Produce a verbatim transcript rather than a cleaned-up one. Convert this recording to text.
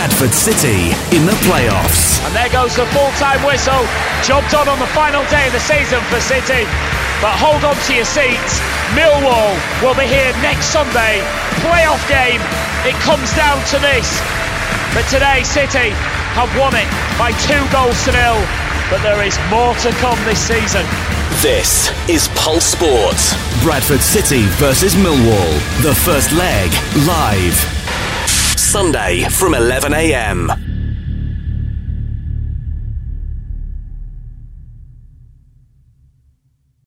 Bradford City in the playoffs. And there goes the full-time whistle. Job done on the final day of the season for City. But hold on to your seats. Millwall will be here next Sunday. Playoff game. It comes down to this. But today City have won it by two goals to nil. But there is more to come this season. This is Pulse Sports. Bradford City versus Millwall. The first leg live. Sunday from eleven a m.